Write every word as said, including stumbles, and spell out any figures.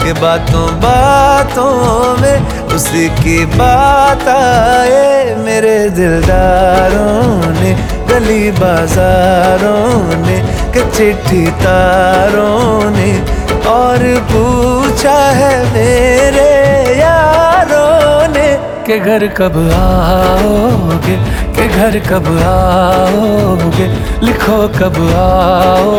के बातों बातों में उसी की बात आए। मेरे दिलदारों ने गली बाजारों ने कि चिट्ठी तारों ने और पूछा है मेरे यारों ने कि घर कब आओगे, कि घर कब आओगे, लिखो कब आओगे।